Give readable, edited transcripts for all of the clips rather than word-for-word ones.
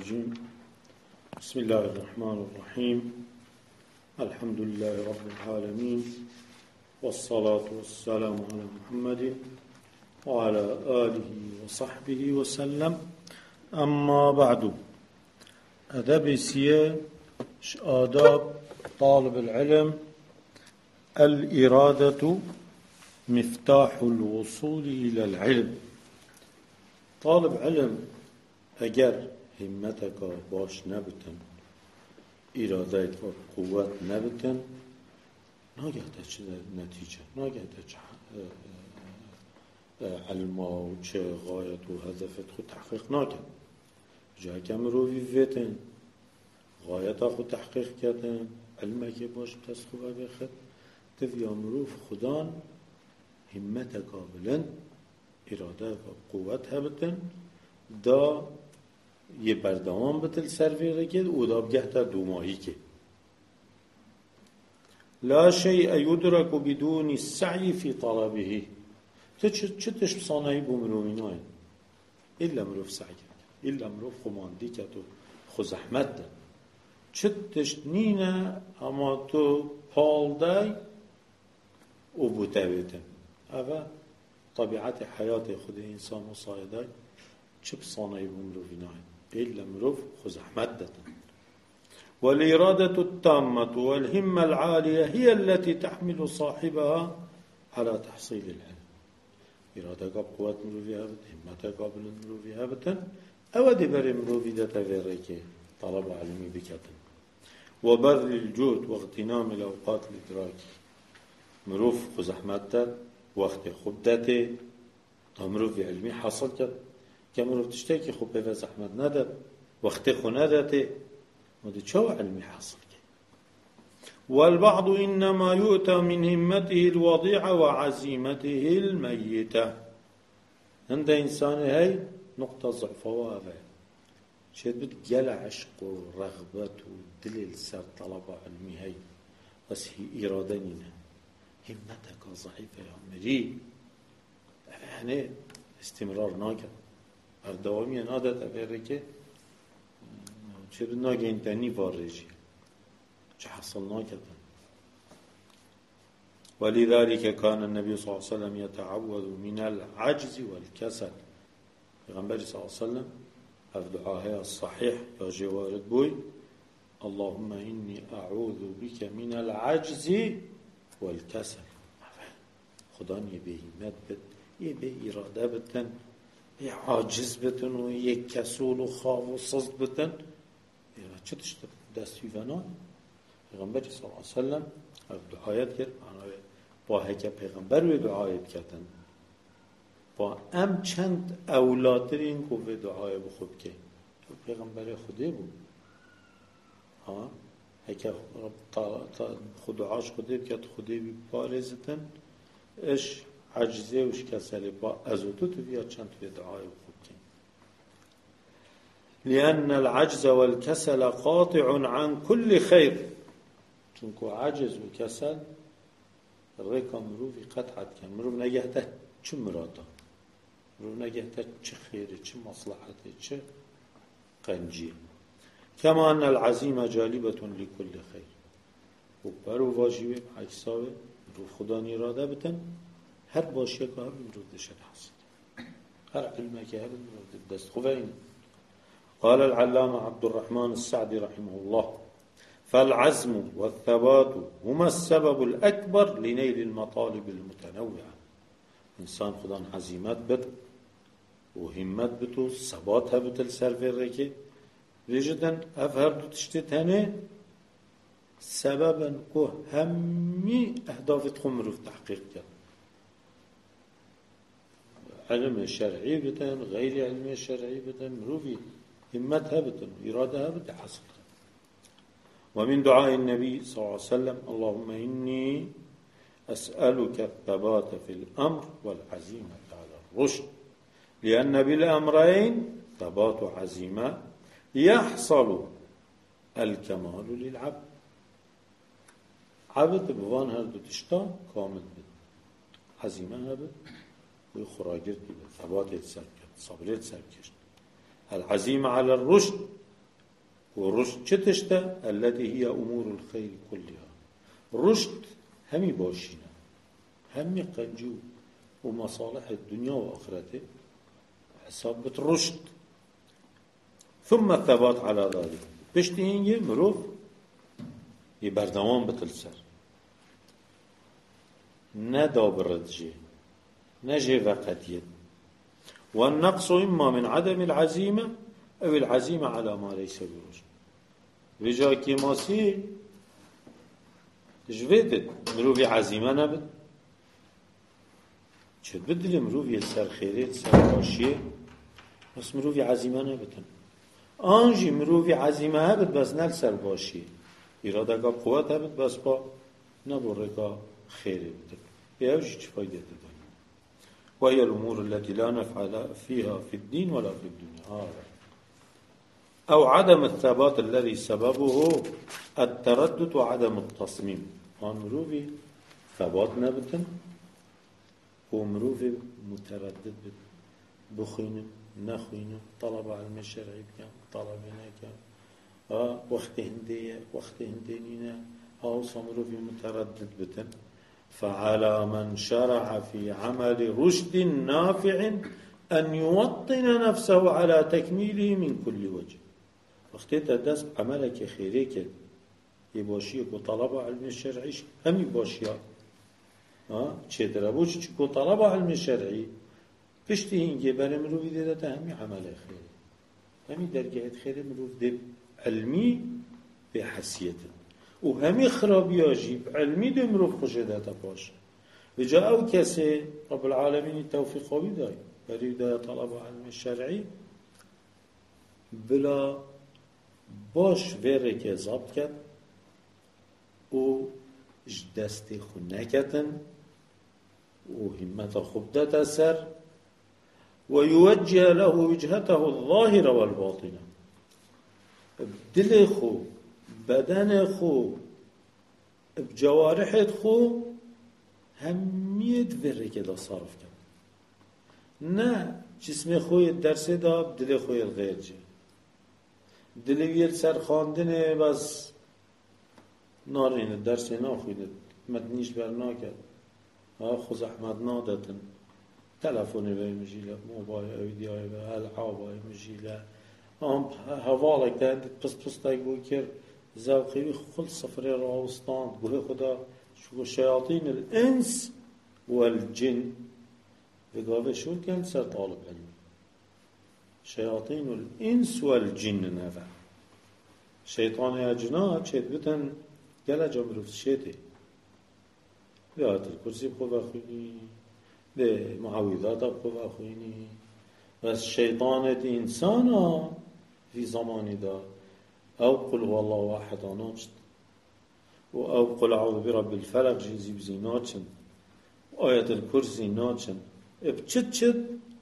الرجيم. بسم الله الرحمن الرحيم. الحمد لله رب العالمين، والصلاة والسلام على محمد وعلى آله وصحبه وسلم. أما بعد، أدب سيا آداب طالب العلم. الإرادة مفتاح الوصول إلى العلم. طالب علم اگر همتك باش نبتن، إرادتك قوت نبتن، ناگه چه نتیجه، ناگه چه علم و چه غایت و هدفت خود تحقیق نکن. جایی که مروی ویتن غایت خود تحقیق کردن، علمه که باش دست خوبه بخد تفیا مروف خدان همتك بلند، إرادة قوت هبتن دا یه بردوام بتل سرویره که او دا بگه تا دوماهی که لا شيء يدرك بدون السعي في طلبه. چتش بصانعی بومرومین آین إلا مروف سعی کرد، إلا مروف خماندی کرد و خزحمت ده. چتش نینه اما تو پال دای او بوتویتن. اوه طبیعت حیات خود انسان و سایده چه بصانعی بومرومین آین إلا مروف خزحمت ده. والإرادة التامة والهمة العالية هي التي تحمل صاحبها على تحصيل العلم. إرادة قوة مروفي هبت، همة قابل مروفي هبتن، أودي بر مروفي ده تغيرك طلب علمي بكتن. وبذل الجهد واغتنام الأوقات الإدراكي. مروف خزحمت ده وقت خبدته مروفي علمي حصل كد كمروف تشتكي خب به زحمت ندد وقت خونه دته مده چه علمي حاصل كد. والبعض إنما يؤتى من همته الوضيعة وعزيمته الميتة. عند إنسان هاي نقطة ضعفه وهذا شيء بتجل عشق ورغبة ودليل سر طلب علمي هاي بس هي إرادنينا همتك ضعيفة يا مري يعني استمرار ناكد اردوامی نادت افره که چه ناگه انتنی وارجی چه حصل ناکدن. ولذلك كان النبي صلى الله عليه وسلم يتعوذ من العجز والكسل. پیغمبر صلى الله عليه وسلم اف دعاها الصحيح يا جوارد بوي اللهم إني أعوذ بك من العجز والكسل. خدا یه همت بد، یه به اراده بتن، یه عاجز بتن و یه کسول و خواب و سزد بتن. چه تشت دستی فنان پیغمبر صلی الله علیه وسلم دعایت کرد. با هک پیغمبر و دعایت کردن با ام چند اولادرین کو و دعای بخود که پیغمبر خوده بود. ها هک خود دعاش خوده کرد، خوده بی پارزتن اش عجزه وش كسل با ازوتو تبيا چند في دعاء وخوكين. لأن العجز والكسل قاطع عن كل خير. چونكو عجز وكسل الريكا مروفي قطعت كان مروف نجهته چه مرادا، مروف نجهته چه خيره چه مصلحته چه قنجيه. كما أن العزيمة جالبة لكل خير. وبرو واجبه عكساوه مروف خدا نراده بتن هر باشیه که هر مروف دشت حصد، هر علمه که هر مروف دست خوبه. قال العلامة عبد الرحمن السعدي رحمه الله فالعزم والثبات هما السبب الأكبر لنيل المطالب المتنوعة. إنسان خدان عزيمات بد وهمت بتو ثباتها بتل سرفر ركي وجدن أفهر دو تشتتهنه سببا كو همي أهدافت خمروف تحقيق كد. علم شرعي بتن غير علم شرعي بتن مروفي همتها بتن إرادها بتن حصل. ومن دعاء النبي صلى الله عليه وسلم اللهم إني أسألك الثبات في الأمر والعزيمة على الرشد لأن بالأمرين ثبات عزيمة يحصل الكمال للعبد. عبد بوان هردو تشتا كامل بد عزيمة هبد وخراجر بد ثبات السركت صبرت سركشت. العزيمة على الرشد ورشد چه تشته؟ التي هي امور الخير كلها. رشد همي باشينا، همي قنجو ومصالح الدنيا وآخرته حساب بترشد. ثم الثبات على ذلك. بشتين يمروف يبردوان بتلسر ندا بردجي نجي فقديت. والنقص إما من عدم العزيمة أو العزيمة على ما ليس برشد. بجا كيماسي جويدت مروفي عزيمة نبت شد بدل مروفي سر خيرت سر باشيه بس مروفي عزيمة نبتن. آنجي مروفي عزيمة هبت بس نل سر باشيه إرادة کا قوت هبت بس با نبوره کا خيره بتن. يهوجي چه فايدة دن. وهي الأمور التي لا نفعل فيها في الدين ولا في الدنيا. أو عدم الثبات الذي سببه التردد وعدم التصميم. مروفي ثبات نبتن ومروفي متردد بخينم نخينم طلب علم الشرعي بكم طلبنا كم وقت هندية وقت هندينينا أو مروفي متردد بتن. فعلى من شرع في عمل رشد نافع أن يوطن نفسه على تكميله من كل وجه. وقت تدس عملك خيريك يباشيك وطلب علم الشرعي هم يباشيك چه دربوش چه طلب علم الشرعي پشتی اینگه برای مروفی دیده همی عمل خیر همی درگاه خیر مروف دید علمی به حسیت و همی خرابی آجیب علمی دید مروف خوشه داتا باشه و جا او کسی رب العالمین توفیق خوبی دای برای دای طلب علم الشرعي بلا باش وره که ضبط کرد و دستی خود نکتن و همت خوب دات سر ويوجه له وجهته الظاهرة والباطنة بدل خو بدن خو بجوارح خو هميت وره كده صرف كده نه جسم خوی درس دا دل خوی الغیر جه دل ویل سر خواندنه بس نارینه درس ناخویده مدنیش بر ناکد خو زحمت نادتن تلفونی بای مجیله موبایل اویدی های بای العاب های مجیله هوالک ده پس پس تای گوی کر زوقی خل سفر راوستان گوه خدا شو شیاطین الانس والجن بقابل شو كان سر طالب علم شياطين الإنس والجن نفع شيطان يا جنات شيت بتن قال جمرو في شيته بيات الكرسي بخوف أخويني بمعوذات بخوف أخويني بس شيطان إنسانا في زمان دا أو قل هو الله واحد ناجت أو قل أعوذ برب الفلق جيزي بزيناتشن وآية الكرسي ناتشن بچت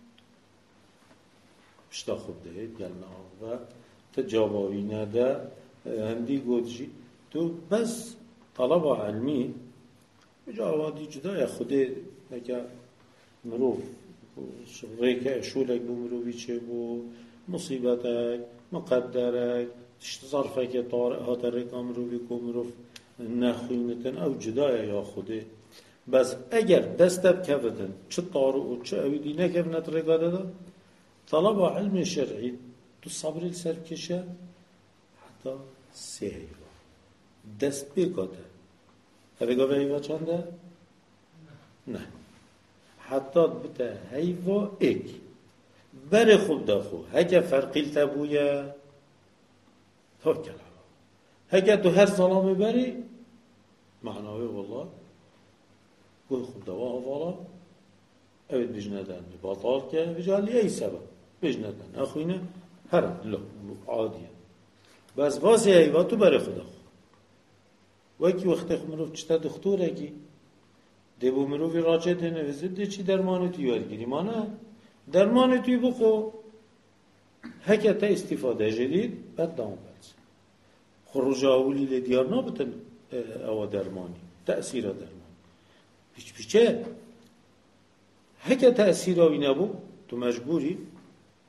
بشتا خوب دهید گلنا و تجاباوی نده هندی گودجی تو بس طلب علمی جوادی جدای خوده نکه مروف ریکه شولک بو مروفی چه بو مصیبتک مقدرک تشت ظرفه که طارق ها ترکا مروفی که مروف نخوینتن او جدای یا خوده بس اگر دستت کفتن چه طارق و چه اویدی نکفتنت رگاده دا طلب علم شرعي تو صبر السر كشه حتى سهيوا دست بكاته هبقى هيوا چنده؟ نه حتى بتا هيوا اك بر خود داخو هكا فرقی التبوية توكل على هكا تو هر سلامي بري معناوي والله قول خود دواه والله اوید بجندن باطال که بجالی ای سبب بجندن اخوینه هر لو عادیه بس واسه ایوا تو برای خدا وکی وقت مروف چتا دکتره کی دبو مروف راجع دنه وزد چی درمان تو یاد گیری مانه درمان توی بخو هکتا استفاده جدید بعد دام بس خروج اولی لدیار نبتن او درمانی تأثیر درمان هیچ بیچه هکه تأثیر آوی نبود تو مجبوری تو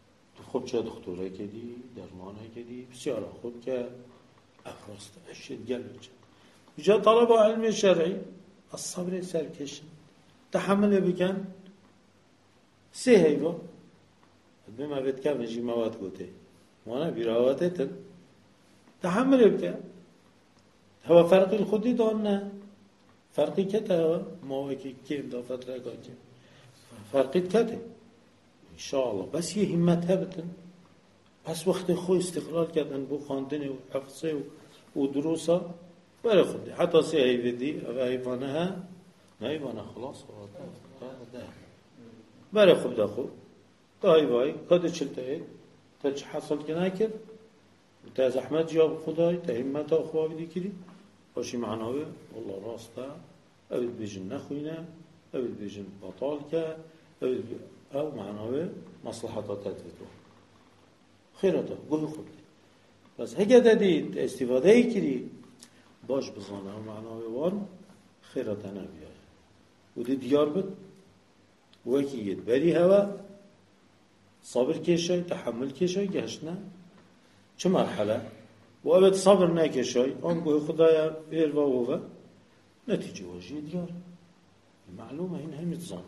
خب چه دکتره کدی درمانه کدی بسیار خوب که افراست اشد گلوچ جا طلب علم شرعي الصبر سركش تحمل بكن سهيبا بما بتكمل جي مواد قوتي وانا براواتي تحمل بكن هو فرق الخدي دونه فرقی کته ما که کیم دا فتره که فرقی کته انشاءالله بس یه همت هبتن بس وقت خو استقلال کردن بو خواندن و حفظه و دروسا برای خودی حتی سی هیودی او ایوانه ها نه ایوانه خلاص ده برای خود ده خود ده ایوای کده چلته تا چه حصل که نکرد تا زحمت جاب خدای تا همت ها خواه بیدی کری باشی معناوه والله راسته او بیجن نخوینه او بیجن بطال که او معناوه مصلحتا تدویدو خیراتا گوه خود بس هگه دادید استفاده ای کری باش بزانه او معناوه وان خیراتا نبیای و دی دیار بد و اکی گید بری هوا صبر کشای تحمل کشای گشت نه چه مرحله و اوید صبر نکشای آنگوه خدایا بیر و اوه نتیجه واجه دیار معلومه این همید زان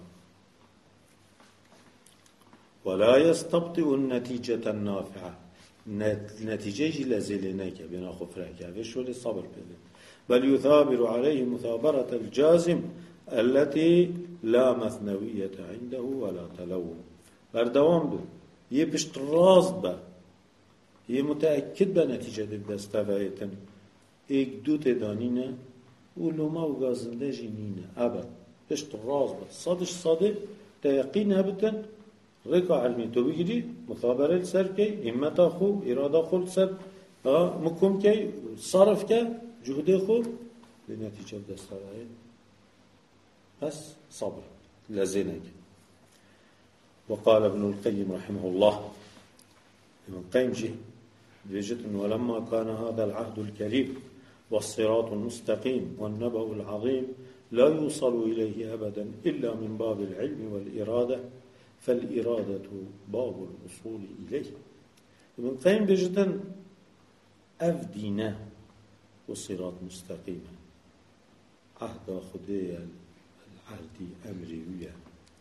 ولا يستبطئ النتيجة النافعة نتیجه جی لزیلی نکه بنا خفره که وشولی صبر بده بل يثابر عليه مثابرة الجازم التي لا مثنوية عنده ولا تلوم بردوام بو یه پشت راست با یه متأکد به نتیجه دستوایتن ایک دو تدانینه علوما و گازنده جینینه ابد پشت راز با صادش صادق تیقین هبتن رکا علمی تو بگیری مثابره سر که همتا خو اراده خود سر مکم که صرف که جهد خو به نتیجه دستوایت بس صبر لزینه وقال ابن القيم رحمه الله ابن القيم جه بيجت ولما كان هذا العهد الكريم والصراط المستقيم والنبأ العظيم لا يوصل إليه أبدا إلا من باب العلم والإرادة فالإرادة باب الوصول إليه ابن القيم بيجت أفدينا والصراط مستقيم عهد خدي العهد أمريوية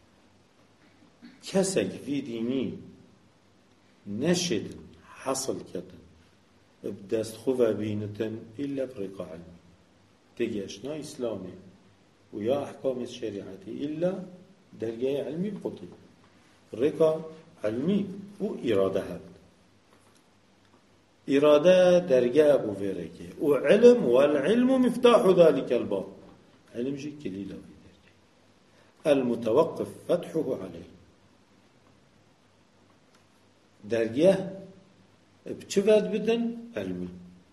كسك في ديني نشد حصل كتن بدست خوفا بينتن إلا برقع علمي تجيشنا إسلامي ويا أحكام الشريعة إلا درجة علمي بقطي رقع علمي وإرادة هبت إرادة درجة أبو فيركي وعلم والعلم مفتاح ذلك الباب علم جي كليلة في درجة المتوقف فتحه عليه درجة بتشفت بدن علمي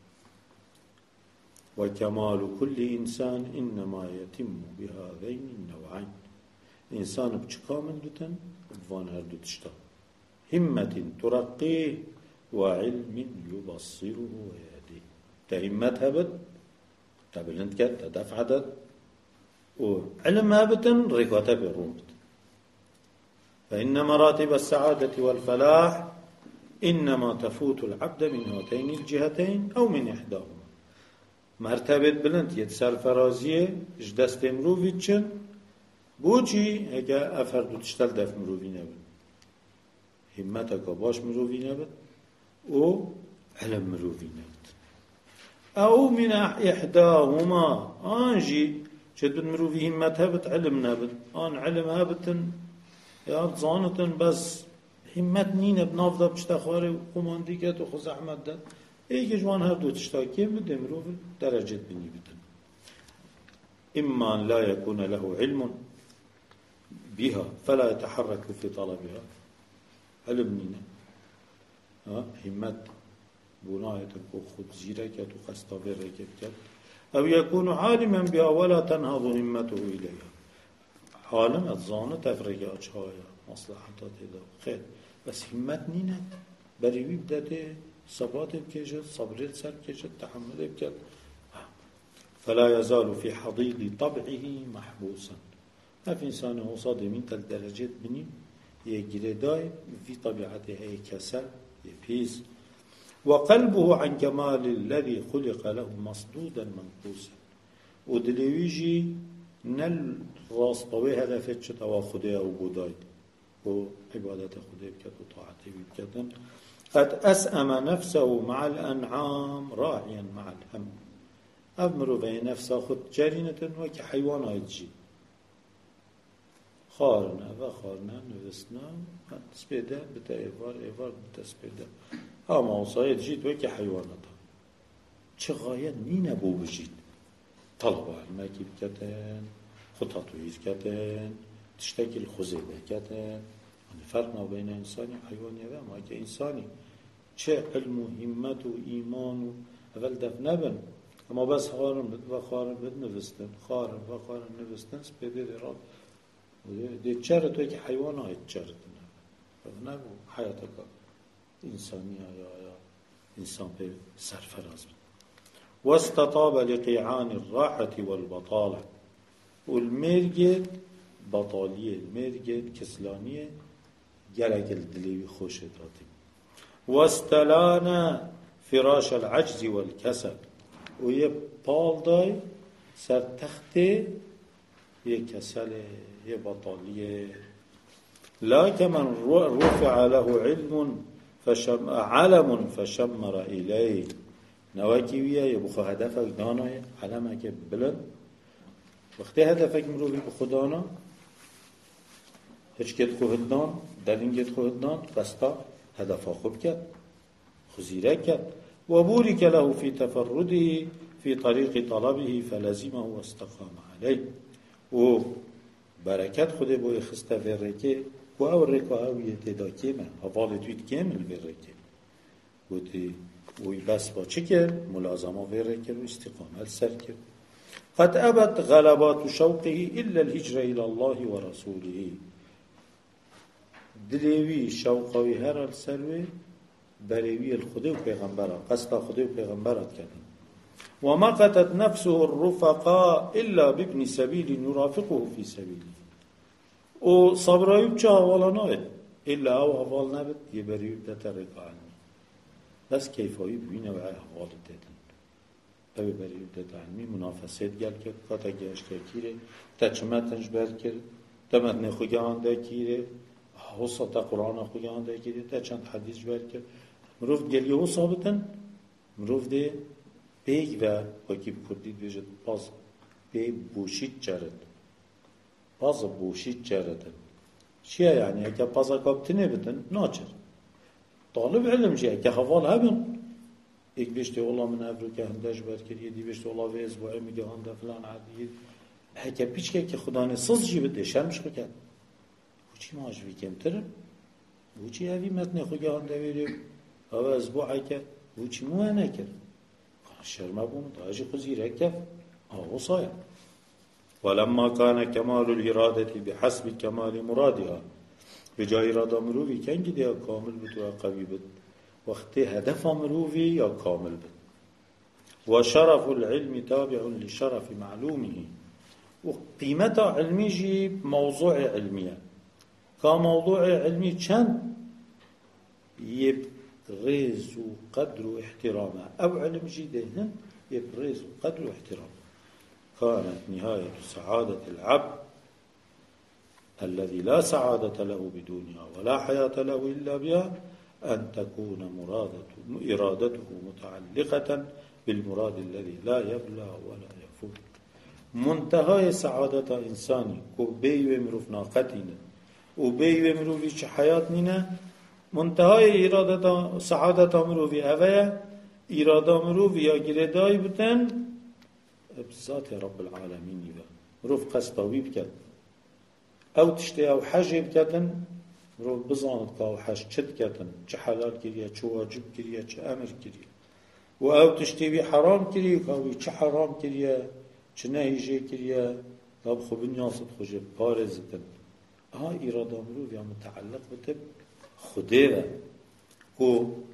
وكمال كل إنسان إنما يتم بهذين النوعين إنسان بتشكامل بدن بفان هردو تشتا همة ترقيه وعلم يبصره ويهديه تهمتها بد تبلند كت تدفعدت وعلمها بدن ركوتها بالرومت فإن مراتب السعادة والفلاح إنما تفوت العبد من هاتين الجهتين أو من إحداهما مرتبة بلند يتسال فرازية جدست مروفي تشن بوچي هكا أفردو تشتل دف مروفي نبن همتك باش مروفي نبن و علم مروفي نبن أو من إحداهما آنجي شدد مروفي همتها بت علم نبن آن علم هبتن يا ظانتن بس همت نینه بنافده بشتخواره و قماندی کت و خو زحمت داد ایگه جوان هر دو تشتاکیم بده مروف درجت بینی بدن اما ان لا يكون له علم بها فلا يتحرك في طلبها علم نینه همت بنایتك و خود زیرکت و خستاوه رکت کت او يكون عالما بها ولا تنهض همته إليها عالم اتظانه تفرقه اچهایا مصلحتات هدا خیر بس همت نینه بریوی بدده ثبات بکشد صبرت سر کشد تحمل بکد فلا يزال في حضيض طبعه محبوسا هف انسان هو صادمين تل درجات بني يجرداي في طبيعته هي كسل يبيز وقلبه عن كمال الذي خلق له مصدودا منقوسا ودلويجي نل راس طوي هدفت شتوا خديه وبوداي وعبادة خديه بكت وطاعته بكت قد أسأم نفسه مع الأنعام راعيا مع الهم أمر في نفسه خد جرينة وكي حيوان يجي خارنا وخارنا نفسنا تسبيدا بتا إيفار بتا سبيدا هما وصايد جيت وكي حيواناتا چه غاية نين أبو بجيت طلبة الماكي بكتن خطاطويز كتن تشتكي الخزي بكتن يعني فرقنا بين إنساني وحيواني هذا ما كي إنساني چه علم و همت و ایمان و اول دف نبن اما بس خارن بد و خارن بد نوستن خارن و خارن نوستن سپیده دیراد دی چره توی که حیوان های چره نبو حیاتا که انسانی یا انسان به سرفراز بد واستطاب لقيعان الراحة والبطالة والمرجد بطالية المرجد كسلانية جلق الدليوي خوش داتي واستلانا فراش العجز والكسل ويه بال داي سر تخته يه كسل يه بطالية لا كمن رفع له علم فشمر إليه نواكي ويا يبخو هدفك دانا علمك بلند وقتی هدفك مروفي بخدانا هش كد خوددان دلين كد خوددان بستا هدفا خوب كد خزيره كد وبورك له في تفرده في طريق طلبه فلزمه واستقام عليه و بركات خده بو خسته فرقه و او ركاوية دا كيما هفال تويت كامل فرقه و تي وی بس با چه کرد؟ ملازمه ویره کرد و استقامت سر کرد قد ابت غلبات شوقه الا الهجره الى الله ورسوله دلیوی شوقوی هر السروی بریوی الخده و پیغمبرات قصد خده و پیغمبرات کردن وما قتت نفسه الرفقاء الا بابن سبيل يرافقه في سبيله و صبرایو چه حوالا ناید الا او حوال نبید یه بریوی دترک عنه بس كيفاي بينا وعي حوال دادن أبي بريو داد علمي منافسات قال كد قطع جاش كيره تجمعتنش بر كد تمتن خوجان دا كيره حوصة قرآن خوجان دا كيره تجمع حديث بر كد مروف قال يهو صابتن مروف ده بيج و وكي بكردي بيجد باز بي بوشيت جرد باز بوشيت جردن شيا يعني اكا بازا كابتنه بدن ناچر طالب علم جاي كحوال هبن یک بيشتي والله من افريقيا هندش بركر يدي بيشتي والله في اسبوع میگه هنده فلان عادي هكا بيچ که خدانه صز جي بده شرمش بكد وچي ماش بكمتر وچي هذه متن خوجا هنده ويري او اسبوع هكا وچي مو انا كر شرم ابو داجي خزير هكا او صايا ولما كان كمال الاراده بحسب كمال مرادها بجای اراده مروی کنگی دیا کامل بود و قوی بود وقتی هدف مروی یا کامل بود و شرف العلم تابع لشرف معلومه و قیمت علمی جی موضوع علمیه که موضوع علمی چند يبرز قدر احترامه او علم جی دهن يبرز قدر احترامه كانت نهاية سعادة العبد الذي لا سعادة له بدونها ولا حياة له إلا بها أن تكون إرادته متعلقة بالمراد الذي لا يبلى ولا يفوت منتهى سعادة إنساني كبي ومروف ناقتنا وبي ومروف حياتنا منتهى إرادة سعادة مروف أويا إرادة مروف يا جرداي بتن بذات رب العالمين مروف قصداوي بكت او تشتي او حاجه بكتن رو بزاند که او حاج چد کتن چه حلال کریه چه واجب کریه چه امر کریه و او تشتي بي حرام کریه که او چه حرام کریه چه نهیجه کریه طب خب نیاست خوشه پارزتن اراده مروف یا متعلق بتب خده و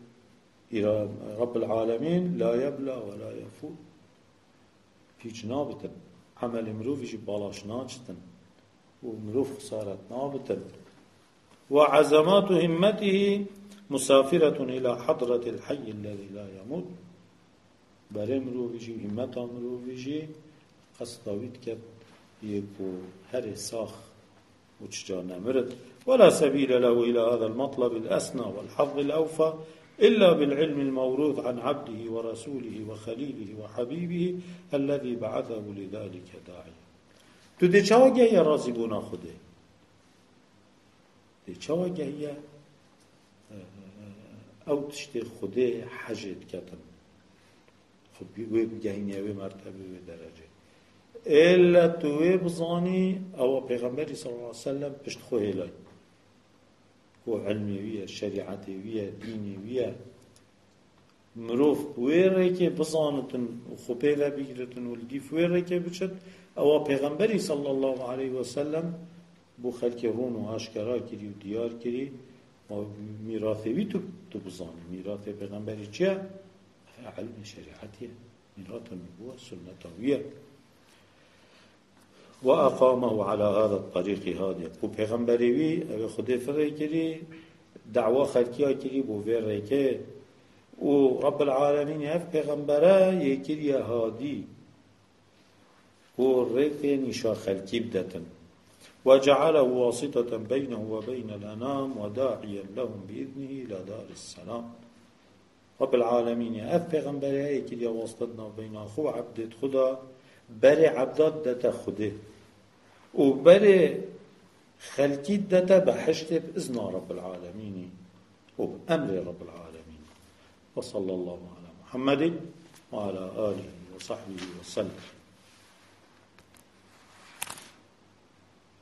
رب العالمين لا يبلى ولا يفوت پیچ نابتن عمل مروف يجي بالاش ناچتن و مروف خسارت نابتن و وعزمات همته مسافرة إلى حضرة الحي الذي لا يموت. برای مروفیجی و همت مروفیجی قصداوید که یکو هر ساخ وچجا نمرد. ولا سبيل له إلى هذا المطلب الأسنى والحظ الأوفى إلا بالعلم الموروث عن عبده ورسوله وخليله وحبيبه الذي بعثه لذلك داعيا. تو ده چاوا گه راضی بونا خوده؟ ده چاوا گه او تشتی خوده حجت کتن. خب بگه اینیوه مرتبه و درجه إلا توي بظاني أو پیغمبر صلى الله عليه وسلم پشت خوه لای هو علميوية شريعتيوية دينيوية مروف بويره که بظانتن و خوبه بگیرتن و لگی فویره که بچد أو پیغمبر صلى الله عليه وسلم بو خلق رون و آشکرا کری و دیار کری و میراثوی تو بظاني میراث پیغمبری چیه؟ علم شريعتية میراث النبوة سنتوية وأقامه على هذا الطريق هادئ. و پیغمبروی او خود فره کری دعوه خلقیا کری بو وره که و رب العالمين هف پیغمبره یکری هادی و ريك نشا خلقی بدتن وجعله واسطة بينه وبين الأنام وداعيا لهم بإذنه إلى دار السلام. رب العالمين هف پیغمبره یکری واسطتنا بين أخو عبدت خدا بر عبدات دتا خوده و بر خلقی دتا بحشت بإذن رب العالمين وبأمر رب العالمين. وصلى الله على محمد وعلى آله وصحبه وسلم.